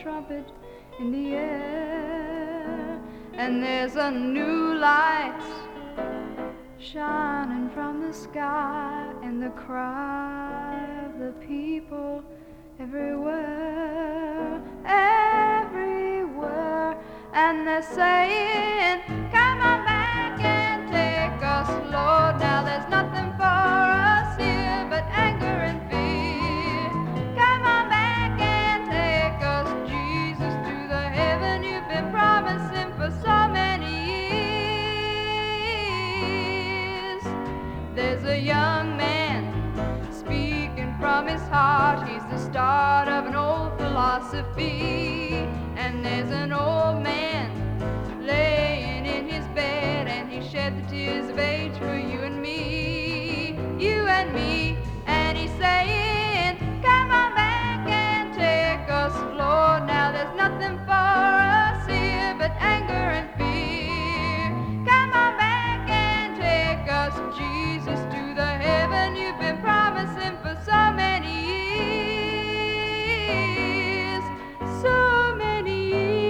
trumpet in the air. And there's a new light shining from the sky, and the cry of the people everywhere, everywhere. And they're saying, come on back and take us, Lord. Now there's nothing for us here but anger and fear. Come on back and take us, Jesus, to the heaven you've been promising for so many years. There's a young man speaking from his heart. He's the start of an old philosophy. And there's an old man laying in his bed, and he shed the tears of age for you and me, you and me. And he's saying, come on back and take us, Lord. Now there's nothing for us here but anger and fear. Come on back and take us, Jesus, to the heaven you've been promising for so many years, so many years.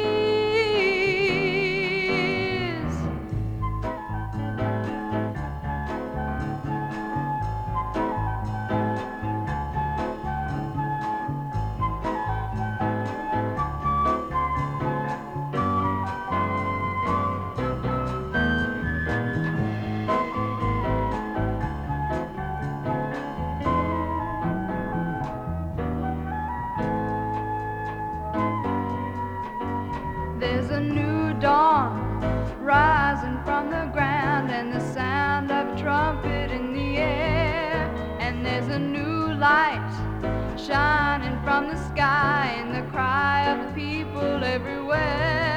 There's a new dawn rising from the ground, and the sound of a trumpet in the air. And there's a new light shining from the sky, and the cry of the people everywhere.